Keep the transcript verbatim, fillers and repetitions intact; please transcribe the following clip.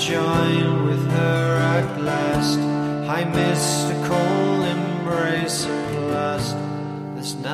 join with her at last. I missed a cold embrace at last. There's